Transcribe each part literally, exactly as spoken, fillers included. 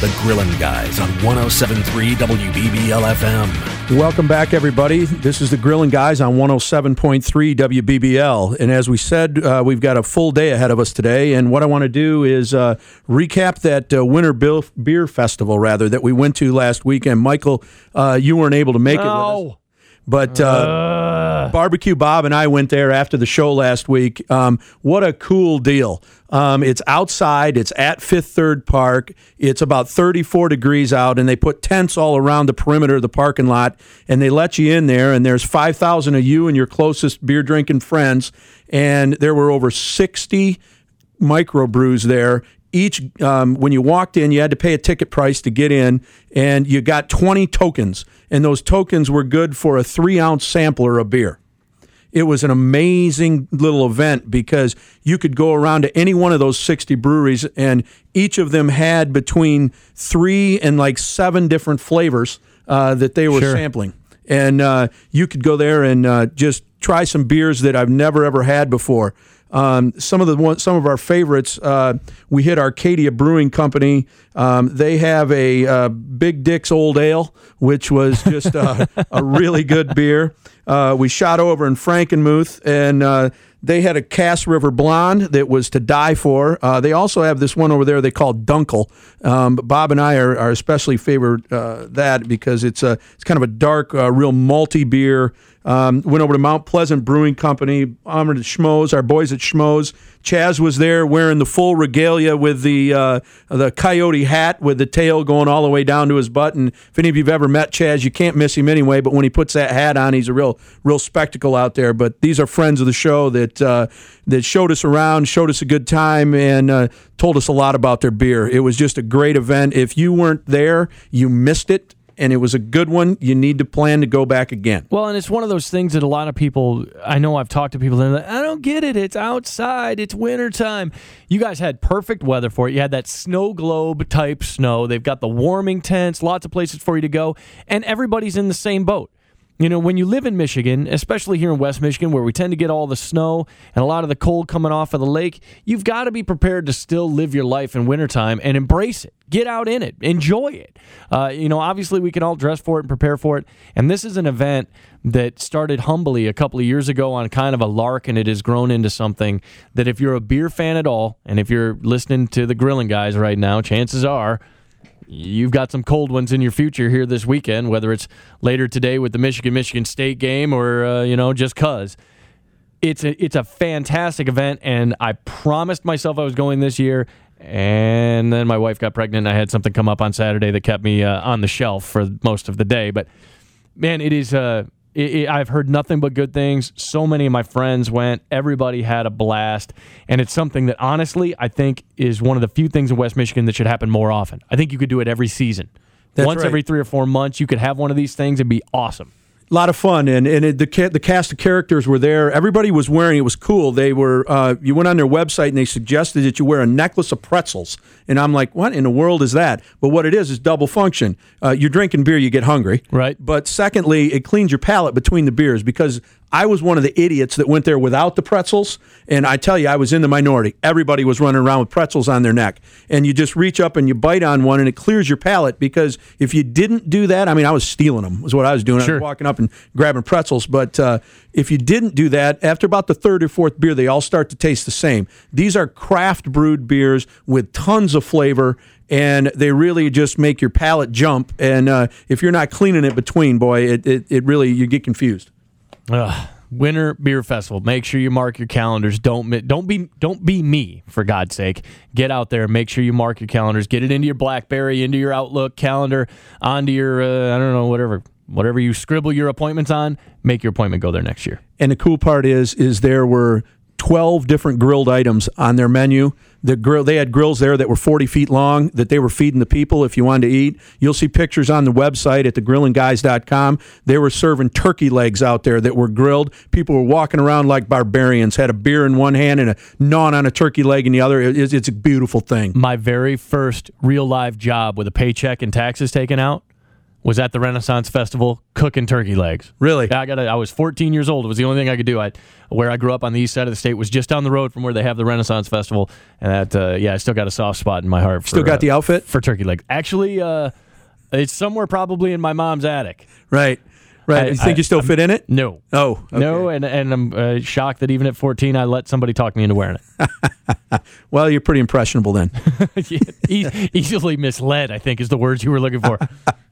The Grillin' Guys on one oh seven point three W B B L F M. Welcome back, everybody. This is the Grillin' Guys on one oh seven point three W B B L. And as we said, uh, we've got a full day ahead of us today. And what I want to do is uh, recap that uh, Winter Bill- Beer Festival, rather, that we went to last weekend. Michael, uh, you weren't able to make no. it with us. But uh, uh. Barbecue Bob and I went there after the show last week. Um, what a cool deal. Um, it's outside. It's at Fifth Third Park. It's about thirty-four degrees out, and they put tents all around the perimeter of the parking lot, and they let you in there, and there's five thousand of you and your closest beer-drinking friends, and there were over sixty microbrews there. Each, um, when you walked in, you had to pay a ticket price to get in, and you got twenty tokens, and those tokens were good for a three-ounce sampler of beer. It was an amazing little event because you could go around to any one of those sixty breweries, and each of them had between three and like seven different flavors uh, that they were sure. sampling. And uh, you could go there and uh, just try some beers that I've never, ever had before. Um, some of the one, some of our favorites, uh, we hit Arcadia Brewing Company. Um, they have a uh, Big Dick's Old Ale, which was just uh, a really good beer. Uh, we shot over in Frankenmuth, and uh, they had a Cass River Blonde that was to die for. Uh, they also have this one over there they call Dunkel. Um, Bob and I are, are especially favored uh, that because it's a it's kind of a dark, uh, real malty beer. Um, went over to Mount Pleasant Brewing Company, honored at Schmoes, our boys at Schmoes. Chaz was there wearing the full regalia with the uh, the coyote hat with the tail going all the way down to his butt. And if any of you have ever met Chaz, you can't miss him anyway. But when he puts that hat on, he's a real real spectacle out there. But these are friends of the show that uh, that showed us around, showed us a good time, and uh, told us a lot about their beer. It was just a great event. If you weren't there, you missed it. And it was a good one. You need to plan to go back again. Well, and it's one of those things that a lot of people, I know I've talked to people, and they're like, I don't get it. It's outside. It's wintertime. You guys had perfect weather for it. You had that snow globe type snow. They've got the warming tents, lots of places for you to go, and everybody's in the same boat. You know, when you live in Michigan, especially here in West Michigan, where we tend to get all the snow and a lot of the cold coming off of the lake, you've got to be prepared to still live your life in wintertime and embrace it. Get out in it. Enjoy it. Uh, you know, obviously we can all dress for it and prepare for it. And this is an event that started humbly a couple of years ago on kind of a lark, and it has grown into something that if you're a beer fan at all, and if you're listening to the Grillin' Guys right now, chances are you've got some cold ones in your future here this weekend, whether it's later today with the Michigan-Michigan State game or, uh, you know, just cuz. It's a, it's a fantastic event, and I promised myself I was going this year, and then my wife got pregnant, and I had something come up on Saturday that kept me uh, on the shelf for most of the day. But, man, it is... Uh, It, it, I've heard nothing but good things. So many of my friends went. Everybody had a blast. And it's something that, honestly, I think is one of the few things in West Michigan that should happen more often. I think you could do it every season. That's Once right. every three or four months, you could have one of these things and be awesome. A lot of fun, and and it, the ca- the cast of characters were there. Everybody was wearing. It was cool. They were. Uh, you went on their website and they suggested that you wear a necklace of pretzels, and I'm like, what in the world is that? But what it is is double function. Uh, you're drinking beer, you get hungry, right? But secondly, it cleans your palate between the beers because I was one of the idiots that went there without the pretzels, and I tell you, I was in the minority. Everybody was running around with pretzels on their neck, and you just reach up and you bite on one, and it clears your palate because if you didn't do that, I mean, I was stealing them, was what I was doing. Sure. I was walking up and grabbing pretzels, but uh, if you didn't do that, after about the third or fourth beer, they all start to taste the same. These are craft brewed beers with tons of flavor, and they really just make your palate jump, and uh, if you're not cleaning it between, boy, it, it, it really, you get confused. Ugh. Winter Beer Festival. Make sure you mark your calendars. Don't mi- don't be don't be me, for God's sake. Get out there. Make sure you mark your calendars. Get it into your BlackBerry, into your Outlook calendar, onto your uh, I don't know whatever whatever you scribble your appointments on. Make your appointment. Go there next year. And the cool part is is there were twelve different grilled items on their menu. The grill, they had grills there that were forty feet long that they were feeding the people if you wanted to eat. You'll see pictures on the website at the grillin guys dot com. They were serving turkey legs out there that were grilled. People were walking around like barbarians, had a beer in one hand and a gnawing on a turkey leg in the other. It's, it's a beautiful thing. My very first real live job with a paycheck and taxes taken out was at the Renaissance Festival cooking turkey legs. Really? Yeah, I got. I was fourteen years old. It was the only thing I could do. I, where I grew up on the east side of the state was just down the road from where they have the Renaissance Festival, and that uh, yeah, I still got a soft spot in my heart. For, still got uh, the outfit for turkey legs. Actually, uh, it's somewhere probably in my mom's attic. Right. Right. I, you think I, you still I'm, fit in it? No. Oh, okay. No, and and I'm uh, shocked that even at fourteen, I let somebody talk me into wearing it. Well, you're pretty impressionable then. e- easily misled, I think, is the words you were looking for.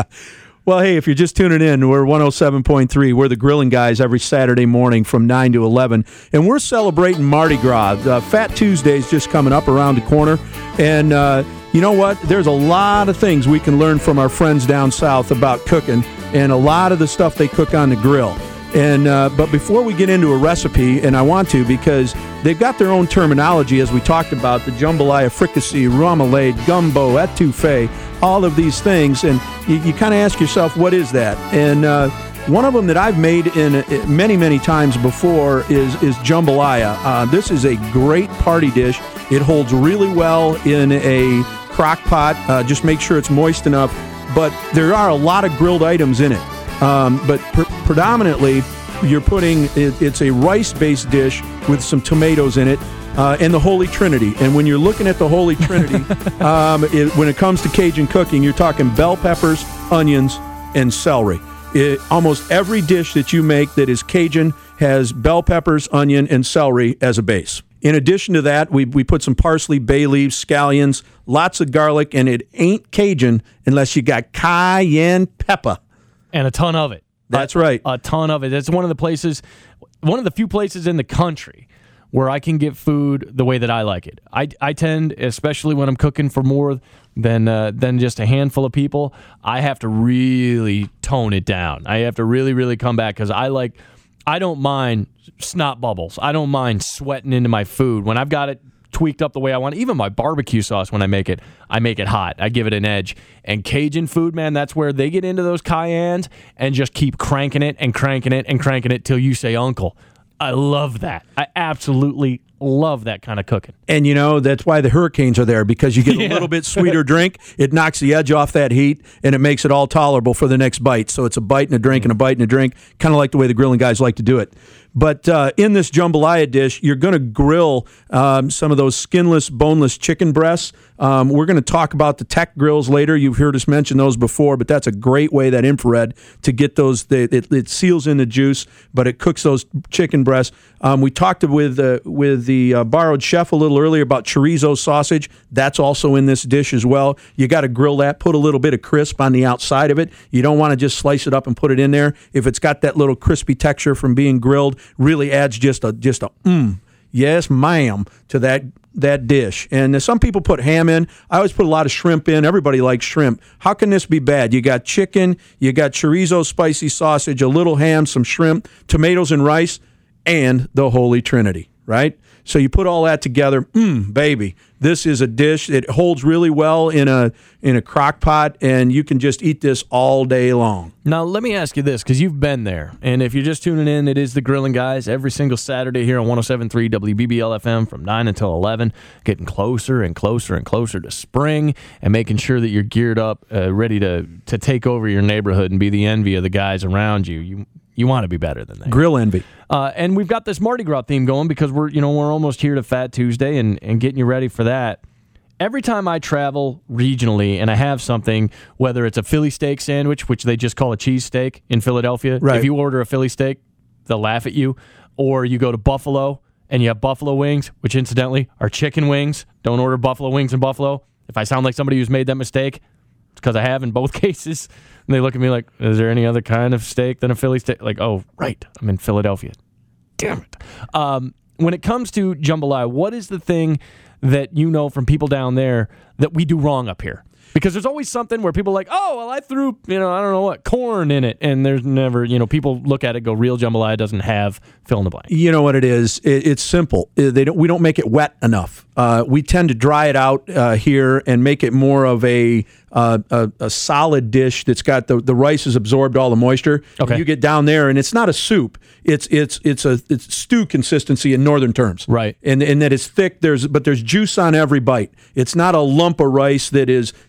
Well, hey, if you're just tuning in, we're one oh seven point three. We're the Grilling Guys every Saturday morning from nine to eleven. And we're celebrating Mardi Gras. Uh, Fat Tuesday's just coming up around the corner. And uh, you know what? There's a lot of things we can learn from our friends down south about cooking and a lot of the stuff they cook on the grill. And uh, but before we get into a recipe, and I want to because they've got their own terminology, as we talked about, the jambalaya, fricassee, remoulade, gumbo, etouffee, all of these things, and you, you kind of ask yourself, what is that? And uh, one of them that I've made in uh, many, many times before is, is jambalaya. Uh, this is a great party dish. It holds really well in a crock pot. Uh, just make sure it's moist enough. But there are a lot of grilled items in it. Um, but pr- predominantly, you're putting, it, it's a rice-based dish with some tomatoes in it, uh, and the Holy Trinity. And when you're looking at the Holy Trinity, um, it, when it comes to Cajun cooking, you're talking bell peppers, onions, and celery. It, almost every dish that you make that is Cajun has bell peppers, onion, and celery as a base. In addition to that, we we put some parsley, bay leaves, scallions, lots of garlic, and it ain't Cajun unless you got cayenne pepper. And a ton of it. That's a, right. A ton of it. It's one of the places, one of the few places in the country where I can get food the way that I like it. I, I tend, especially when I'm cooking for more than uh, than just a handful of people, I have to really tone it down. I have to really, really come back because I like, I don't mind snot bubbles. I don't mind sweating into my food. When I've got it tweaked up the way I want, even my barbecue sauce, when I make it, I make it hot. I give it an edge. And Cajun food, man, that's where they get into those cayennes and just keep cranking it and cranking it and cranking it till you say uncle. I love that. I absolutely love that kind of cooking. And, you know, that's why the hurricanes are there, because you get a Yeah. little bit sweeter drink. It knocks the edge off that heat, and it makes it all tolerable for the next bite. So it's a bite and a drink and a bite and a drink, kind of like the way the Grilling Guys like to do it. But uh, in this jambalaya dish, you're going to grill um, some of those skinless, boneless chicken breasts. Um, we're going to talk about the tech grills later. You've heard us mention those before, but that's a great way, that infrared, to get those. They, it, it seals in the juice, but it cooks those chicken breasts. Um, we talked with uh, with the uh, borrowed chef a little earlier about chorizo sausage. That's also in this dish as well. You got to grill that, put a little bit of crisp on the outside of it. You don't want to just slice it up and put it in there. If it's got that little crispy texture from being grilled, really adds just a just a mmm, yes ma'am, to that that dish. And some people put ham in. I always put a lot of shrimp in. Everybody likes shrimp. How can this be bad? You got chicken, you got chorizo spicy sausage, a little ham, some shrimp, tomatoes and rice, and the Holy Trinity, right? So you put all that together, mmm, baby. This is a dish that holds really well in a in a crock pot, and you can just eat this all day long. Now, let me ask you this, because you've been there. And if you're just tuning in, it is the Grilling Guys every single Saturday here on one oh seven point three W B B L F M from nine until eleven, getting closer and closer and closer to spring and making sure that you're geared up, uh, ready to, to take over your neighborhood and be the envy of the guys around you. You you want to be better than that. Grill envy. Uh, and we've got this Mardi Gras theme going because we're you know we're almost here to Fat Tuesday and, and getting you ready for that. Every time I travel regionally and I have something, whether it's a Philly steak sandwich, which they just call a cheese steak in Philadelphia, right. If you order a Philly steak, they'll laugh at you. Or you go to Buffalo and you have buffalo wings, which incidentally are chicken wings. Don't order buffalo wings in Buffalo. If I sound like somebody who's made that mistake, it's because I have in both cases. And they look at me like, is there any other kind of steak than a Philly steak? Like, oh, right, I'm in Philadelphia. Damn it. Um, when it comes to jambalaya, what is the thing that you know from people down there that we do wrong up here? Because there's always something where people are like, oh, well, I threw, you know, I don't know what, corn in it. And there's never, you know, people look at it, go, real jambalaya doesn't have fill in the blank. You know what it is? It, it's simple. They don't. We don't make it wet enough. Uh, we tend to dry it out uh, here and make it more of a uh, a, a solid dish that's got the, the rice has absorbed all the moisture. Okay. You get down there and it's not a soup. It's it's it's a it's stew consistency in northern terms. Right. And and that it's thick. There's but there's juice on every bite. It's not a lump of rice that is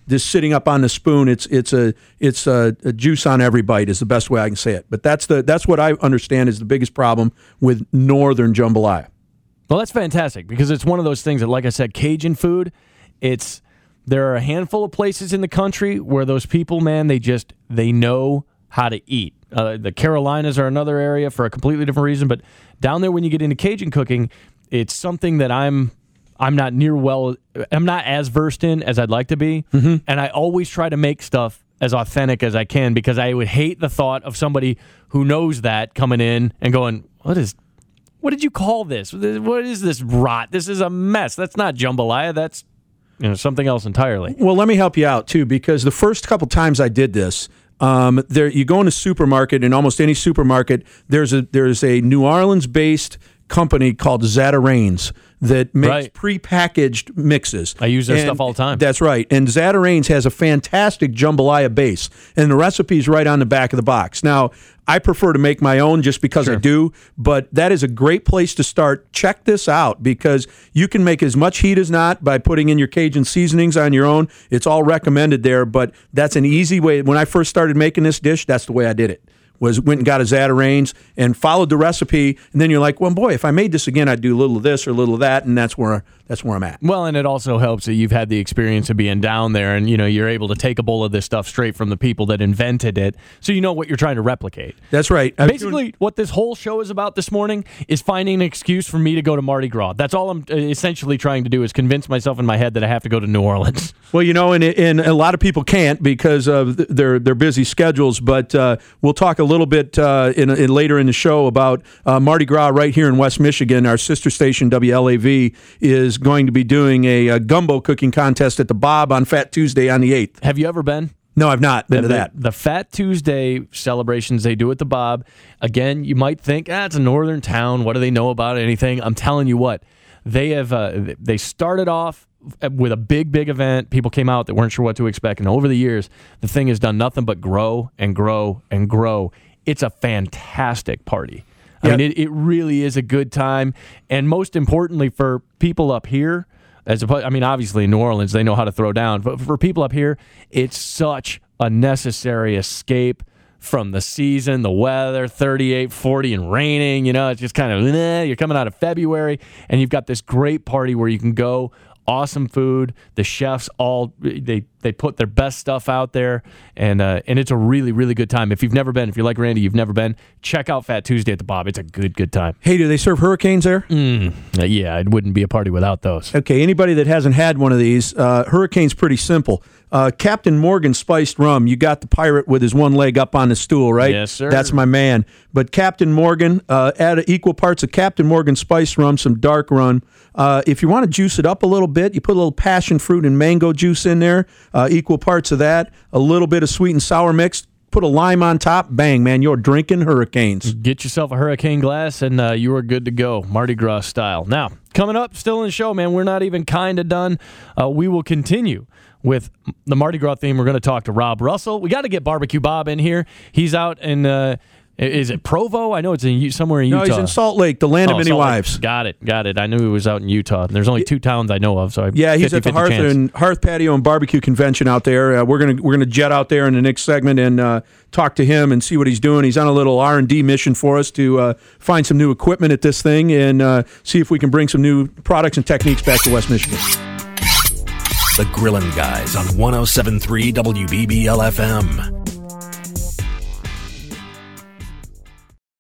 this sitting up on the spoon. It's it's a it's a, a juice on every bite is the best way I can say it. But that's the that's what I understand is the biggest problem with northern jambalaya. Well, that's fantastic because it's one of those things that, like I said, Cajun food. It's there are a handful of places in the country where those people, man, they just they know how to eat. Uh, the Carolinas are another area for a completely different reason, but down there when you get into Cajun cooking, it's something that I'm. I'm not near well, I'm not as versed in as I'd like to be. Mm-hmm. And I always try to make stuff as authentic as I can because I would hate the thought of somebody who knows that coming in and going, what is, what did you call this? What is this rot? This is a mess. That's not jambalaya. That's, you know, something else entirely. Well, let me help you out too, because the first couple times I did this, um, there you go in a supermarket, in almost any supermarket, there's a, there's a New Orleans-based company called Zatarain's that makes right. prepackaged mixes. I use their and stuff all the time. That's right. And Zatarain's has a fantastic jambalaya base, and the recipe's right on the back of the box. Now, I prefer to make my own just because sure. I do, but that is a great place to start. Check this out because you can make as much heat as not by putting in your Cajun seasonings on your own. It's all recommended there, but that's an easy way. When I first started making this dish, that's the way I did it. Was went and got a Zatarain's and followed the recipe, and then you're like, well, boy, if I made this again, I'd do a little of this or a little of that, and that's where that's where I'm at. Well, and it also helps that you've had the experience of being down there, and you know you're able to take a bowl of this stuff straight from the people that invented it, so you know what you're trying to replicate. That's right. Basically, doing- what this whole show is about this morning is finding an excuse for me to go to Mardi Gras. That's all I'm essentially trying to do is convince myself in my head that I have to go to New Orleans. Well, you know, and, and a lot of people can't because of their their busy schedules, but uh, we'll talk a little bit uh, in, in later in the show about uh, Mardi Gras right here in West Michigan. Our sister station, W L A V, is going to be doing a, a gumbo cooking contest at the Bob on Fat Tuesday on the eighth. Have you ever been? No, I've not been the, to that. The, the Fat Tuesday celebrations they do at the Bob, again, you might think, ah, it's a northern town. What do they know about anything? I'm telling you what, they have. Uh, they started off with a big, big event. People came out that weren't sure what to expect, and over the years, the thing has done nothing but grow and grow and grow. It's a fantastic party. I Yep. mean, it, it really is a good time, and most importantly for people up here, as opposed, I mean, obviously in New Orleans they know how to throw down, but for people up here, it's such a necessary escape from the season, the weather, thirty-eight, forty, and raining. You know, it's just kind of eh, you're coming out of February, and you've got this great party where you can go. Awesome food. The chefs all they they put their best stuff out there, and uh, and it's a really really good time. If you've never been, if you're like Randy, you've never been, check out Fat Tuesday at the Bob. It's a good good time. Hey, do they serve hurricanes there? Mm, uh, yeah, it wouldn't be a party without those. Okay, anybody that hasn't had one of these, uh, hurricane's pretty simple. Uh, Captain Morgan spiced rum. You got the pirate with his one leg up on the stool, right? Yes, sir. That's my man. But Captain Morgan, uh, add equal parts of Captain Morgan spiced rum, some dark rum. Uh, if you want to juice it up a little bit, you put a little passion fruit and mango juice in there, uh, equal parts of that, a little bit of sweet and sour mix. Put a lime on top, bang, man, you're drinking hurricanes. Get yourself a hurricane glass, and uh, you are good to go, Mardi Gras style. Now, coming up, still in the show, man, we're not even kind of done. Uh, we will continue with the Mardi Gras theme. We're going to talk to Rob Russell. We got to get Barbecue Bob in here. He's out in, uh, is it Provo? I know it's in somewhere in Utah. No, he's in Salt Lake, the land oh, of many Salt Lake. wives. Got it, got it. I knew he was out in Utah. There's only two towns I know of, so I yeah, he's fifty, at the Hearth chance. and Hearth Patio and Barbecue Convention out there. Uh, we're gonna we're gonna jet out there in the next segment and uh, talk to him and see what he's doing. He's on a little R and D mission for us to uh, find some new equipment at this thing and uh, see if we can bring some new products and techniques back to West Michigan. The Grillin' Guys on one oh seven point three W B B L F M.